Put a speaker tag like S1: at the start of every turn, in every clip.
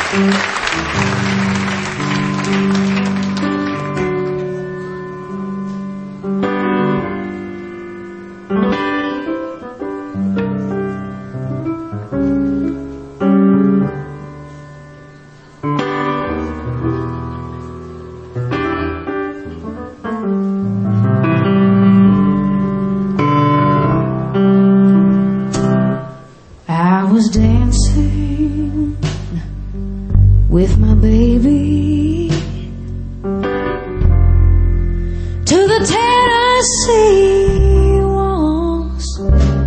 S1: I was dancing with my baby to the Tennessee waltz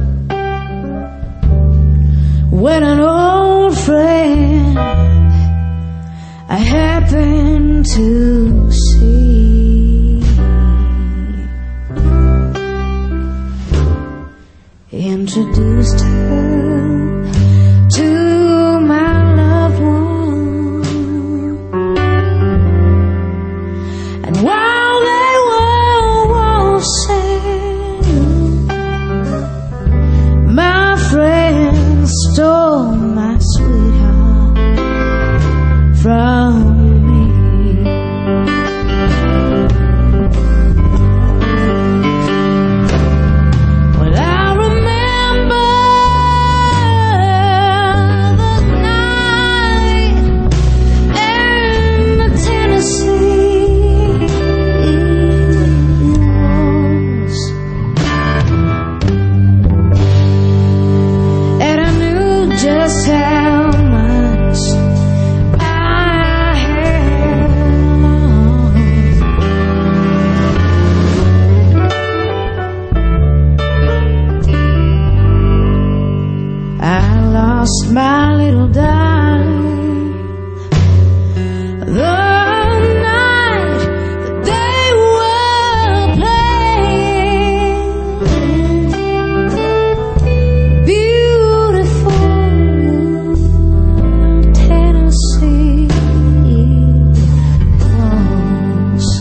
S1: when an old friend I happened to see introduced her to my loved one, and while they were waltzing, my friend stole my sweetheart from me. Well, I remember just how much I had lost. I lost my little darling the night that they were playing beautiful Tennessee waltz.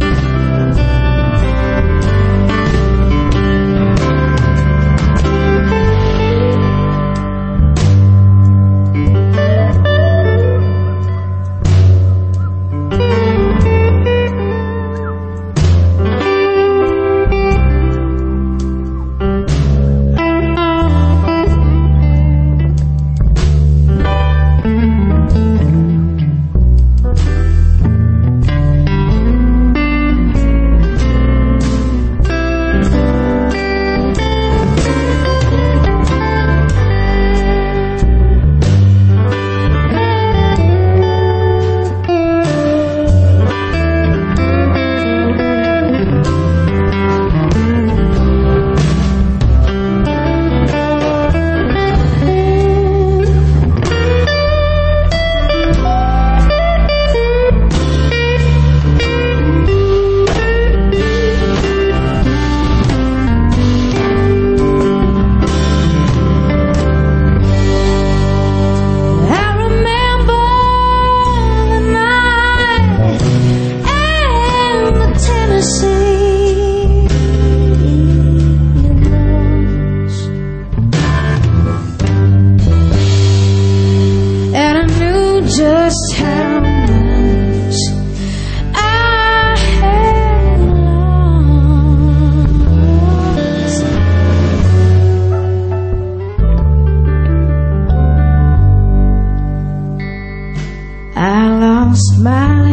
S1: Just how much I had lost. I lost my